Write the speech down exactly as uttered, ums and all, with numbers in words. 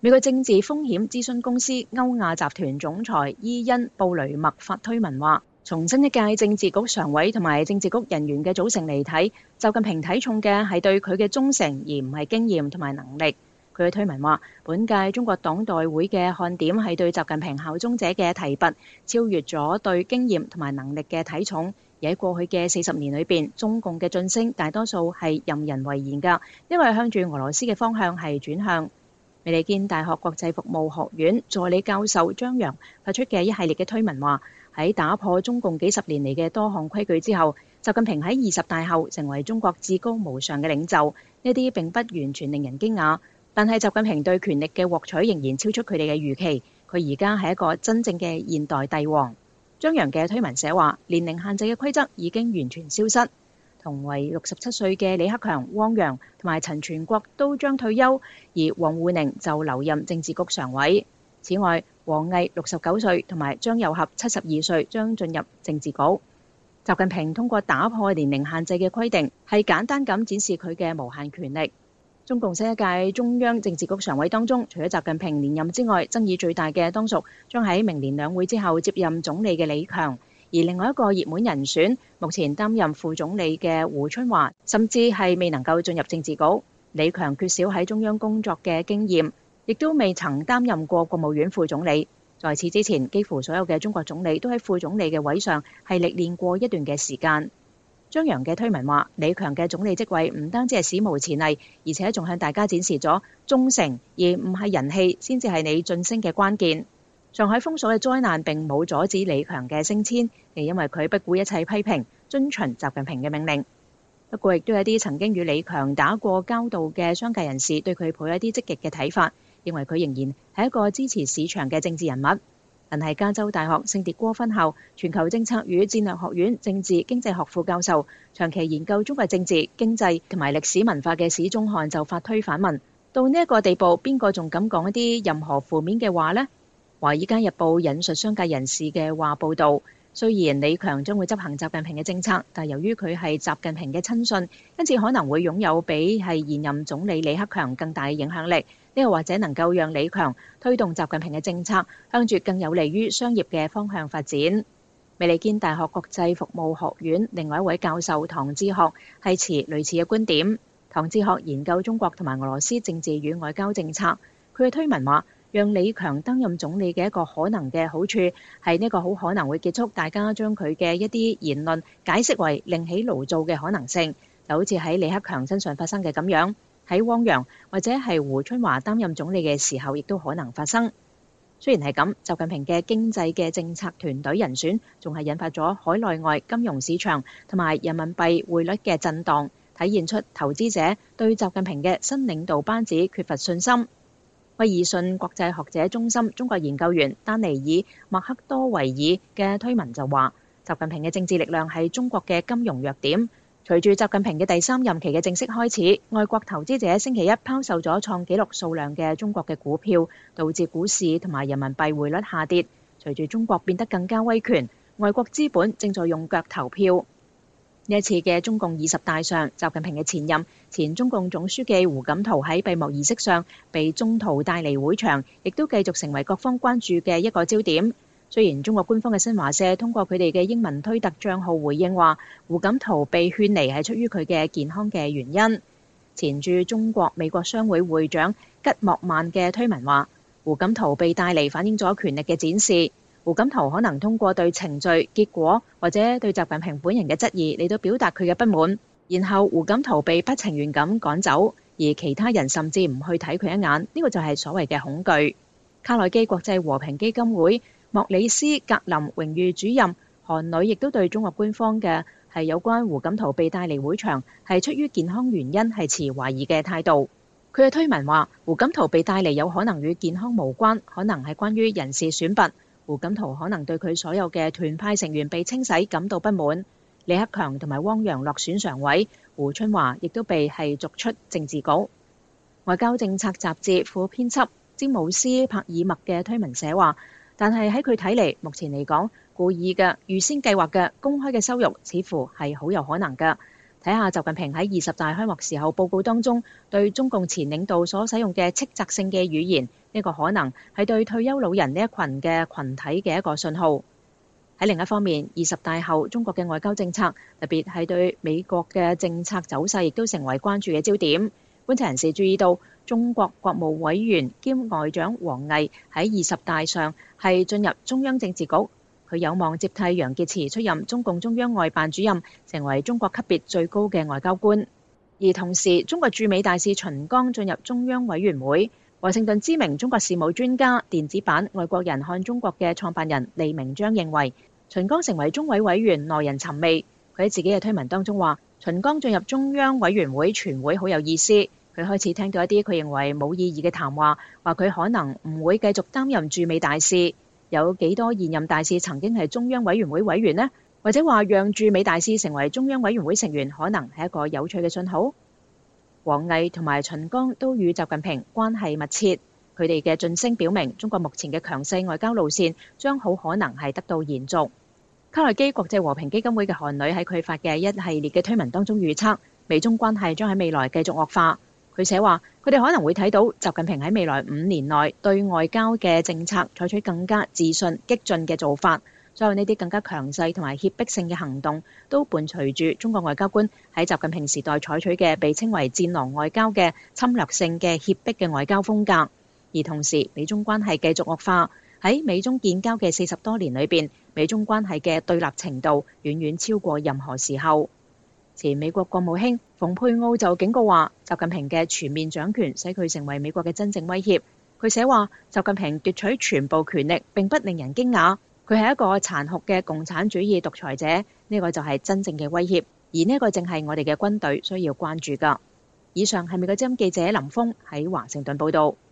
美國政治風險諮詢公司歐亞集團總裁伊恩·布雷默發推文話，從新一屆政治局常委同埋政治局人員嘅組成嚟睇，習近平睇重嘅係對佢嘅忠誠，而唔係經驗同埋能力。佢嘅推文話，本屆中國黨代會嘅看點係對習近平效忠者嘅提拔，超越咗對經驗同埋能力嘅睇重。而喺過去嘅四十年裏邊，中共嘅晉升大多數係任人唯賢㗎，因為向住俄羅斯嘅方向係轉向。美利堅大學國際服務學院助理教授張揚發出嘅一系列嘅推文話，喺打破中共幾十年嚟嘅多項規矩之後，習近平喺二十大後成為中國至高無上嘅領袖，呢啲並不完全令人驚訝，但係習近平對權力嘅獲取仍然超出佢哋嘅預期，佢而家係一個真正嘅現代帝王。張揚嘅推文寫話，年齡限制嘅規則已經完全消失。同為六十七歲嘅李克強、汪洋同埋陳全國都將退休，而王滬寧就留任政治局常委。此外，王毅六十九歲同埋張又俠七十二歲將進入政治局。習近平通過打破年齡限制嘅規定，係簡單咁展示佢嘅無限權力。中共新一屆中央政治局常委當中，除咗習近平連任之外，爭議最大嘅當屬將喺明年兩會之後接任總理嘅李強。而另外一個熱門人選，目前擔任副總理嘅胡春華，甚至係未能夠進入政治局。李強缺少喺中央工作嘅經驗，亦都未曾擔任過國務院副總理。在此之前，幾乎所有嘅中國總理都喺副總理嘅位上係歷練過一段嘅時間。張揚嘅推文話，李強嘅總理職位唔單止係史無前例，而且仲向大家展示咗忠誠，而唔係人氣，先至係你晉升嘅關鍵。上海封鎖嘅災難並冇阻止李強嘅升遷，係因為佢不顧一切批評，遵循習近平嘅命令。不過，亦都有啲曾經與李強打過交道嘅商界人士對佢抱有一啲積極嘅睇法，認為佢仍然係一個支持市場嘅政治人物。但係加州大學聖迭戈分校全球政策與戰略學院政治經濟學副教授、長期研究中國政治、經濟同埋歷史文化嘅史宗漢就發推反問：到呢一個地步，邊個仲敢講一啲任何負面嘅話呢？華爾街日報引述商界人士嘅話報導，雖然李強將會執行習近平嘅政策，但由於佢係習近平嘅親信，因此可能會擁有比係現任總理李克強更大嘅影響力。呢個或者能夠讓李強推動習近平嘅政策向住更有利於商業嘅方向發展。美利堅大學國際服務學院另外一位教授唐志學係持類似嘅觀點。唐志學研究中國同埋俄羅斯政治與外交政策，佢嘅推文話，讓李強擔任總理嘅一個可能嘅好處係呢個好可能會結束大家將佢嘅一啲言論解釋為另起爐灶嘅可能性，就好似喺李克強身上發生嘅咁樣，喺汪洋或者係胡春華擔任總理嘅時候亦都可能發生。雖然係咁，習近平嘅經濟嘅政策團隊人選仲係引發咗海內外金融市場同埋人民幣匯率嘅震盪，體現出投資者對習近平嘅新領導班子缺乏信心。威爾遜國際學者中心中國研究員丹尼爾麥克多維爾嘅推文就話，習近平嘅政治力量係中國嘅金融弱點。隨住習近平嘅第三任期嘅正式開始，外國投資者星期一拋售咗創紀錄數量嘅中國嘅股票，導致股市同埋人民幣匯率下跌。隨住中國變得更加威權，外國資本正在用腳投票。呢一次嘅中共二十大上，習近平嘅前任前中共總書記胡錦濤喺閉幕儀式上被中途帶離會場，亦都繼續成為各方關注嘅一個焦點。雖然中國官方嘅新華社通過佢哋嘅英文推特帳號回應話，胡錦濤被勸離係出於佢嘅健康嘅原因。前駐中國美國商會會長吉莫曼嘅推文話，胡錦濤被帶離反映咗權力嘅展示。胡錦濤可能通過對程序、結果或者對習近平本人嘅質疑嚟到表達佢嘅不滿，然後胡錦濤被不情願咁趕走，而其他人甚至唔去睇佢一眼，呢、這個就係所謂嘅恐懼。卡內基國際和平基金會莫里斯格林榮譽主任韓磊亦都對中國官方嘅係有關胡錦濤被帶離會場係出於健康原因係持懷疑嘅態度。佢嘅推文話，胡錦濤被帶離有可能與健康無關，可能係關於人事選拔。胡錦濤可能對佢所有嘅團派成員被清洗感到不滿。李克強同埋汪洋落選常委，胡春華亦都被係逐出政治局。外交政策雜誌副編輯詹姆斯帕爾默嘅推文寫話，但係喺佢睇嚟，目前嚟講，故意嘅、預先計劃嘅、公開嘅羞辱似乎係好有可能㗎。 睇下習近平喺二十大開幕時候報告當中對中共前領導所使用嘅斥責性嘅語言，呢個可能係對退休老人呢一群嘅群體嘅一個信號。喺另一方面，二十大後中國嘅外交政策，特別係對美國嘅政策走勢，亦都成為關注嘅焦點。觀察人士注意到，中國國務委員兼外長王毅喺二十大上係進入中央政治局，佢有望接替楊潔篪出任中共中央外辦主任，成為中國級別最高嘅外交官。而同時，中國駐美大使秦剛進入中央委員會。華盛頓知名中國事務專家、電子版外國人看中國嘅創辦人李明章認為，秦剛成為中委委員耐人尋味。佢喺自己嘅推文當中話，秦剛進入中央委員會全會好有意思。佢開始聽到一啲佢認為冇意義嘅談話，話佢可能唔會繼續擔任駐美大使。有幾多現任大使曾經係中央委員會委員呢？或者話讓駐美大使成為中央委員會成員，可能係一個有趣嘅信號。王毅同埋秦剛都與習近平關係密切，佢哋嘅晉升表明中國目前嘅強勢外交路線將好可能係得到延續。卡內基國際和平基金會嘅韓女喺佢發嘅一系列嘅推文當中預測，美中關係將喺未來繼續惡化。佢寫話，佢哋可能會睇到習近平喺未來五年內對外交嘅政策採取更加自信、激進嘅做法。所有呢啲更加強勢同埋脅迫性嘅行動，都伴隨住中國外交官喺習近平時代採取嘅被稱為戰狼外交嘅侵略性嘅脅迫嘅外交風格。而同時，美中關係繼續惡化。喺美中建交嘅四十多年裏邊，美中關係嘅對立程度遠遠超過任何時候。前美國國務卿蓬佩奧就警告話，習近平嘅全面掌權使佢成為美國嘅真正威脅。佢寫話，習近平奪取全部權力並不令人驚訝。佢係一個殘酷嘅共產主義獨裁者，呢個就係真正嘅威脅，而呢個正係我哋嘅軍隊需要關注㗎。以上係美國之音記者林峰喺華盛頓報道。